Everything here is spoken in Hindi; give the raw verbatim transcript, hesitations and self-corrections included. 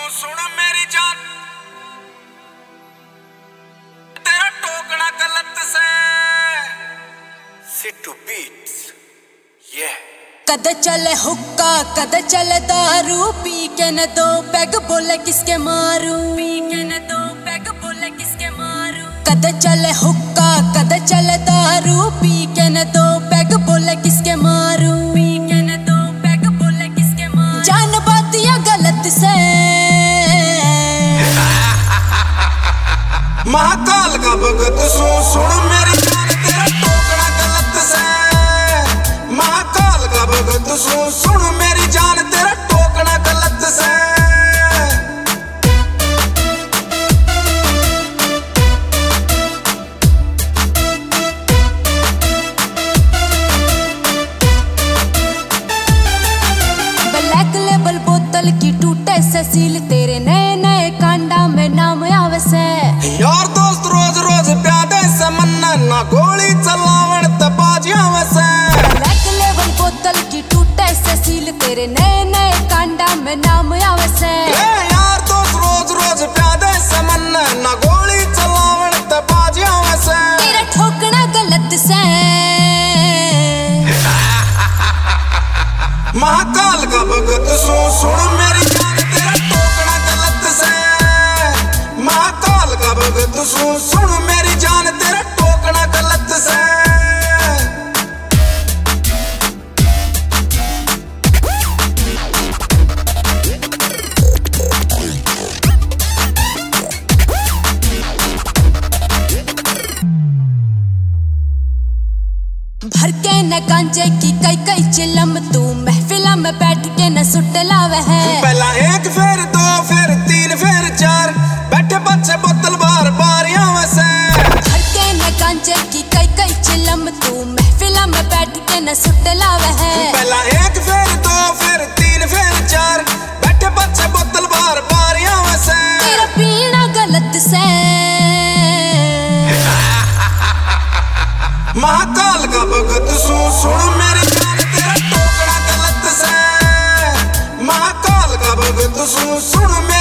सुन मेरी जान, तेरा टोकना गलत से सिट्टू बीट्स ये कद चले हुक्का कद चले दारू, पी के न दो पैग बोले किसके मारू, पी के न दो पैग बोले किसके मारू। कद चले हुक्का कद चले दारू, पी के न दो पैग बोले किसके मारू, पी के न दो पैग बोले किसके मारू। जान बात या गलत से महाकाल का भगत सु सुन मेरी जान, तेरा टोकना गलत से। महाकाल का भगत सु सुन मेरी जान, तेरा टोकना गलत से। ब्लैक लेबल बोतल की टूटे से सील, तेरे नए नए कांडा में नाम आवे से। यार दोस्त रोज रोज प्यादे से मन्ना ना गोली चलावण तबाजियां वसे। ब्लैक लेबल बोतल की टूटे से सील, तेरे नए नए कांडा में नाम आवे से। यार दोस्त रोज रोज प्यादे से मन्ना ना गोली चलावण तबाजियां वसे। तेरा ठोकना गलत से महाकाल का भगत सु सुन मेरी जान, तेरा टोकना गलत से। महाकाल का भगत सु सुन मेरी जान, तेरा टोकना गलत से। भर के न गांजे की कई कई चिलम, तू महफिला में बैठ के न सुट लावे है। पहला एक फिर दो फिर तीन फिर चार, बैठे बच्चे बोतल बार बार यहाँ से। भर के न गांजे की कई कई चिलम, तू महफिला में बैठ के न सुट लावे है। पहला एक फिर दो फिर तीन फिर चार, बैठे बच्चे बोतल बार बार यहाँ से। तेरा पीना गलत से महाकाल का भगत सु सुन मेरी जान, तेरा टोकना गलत से। महाकाल का भगत सु सुन मेरी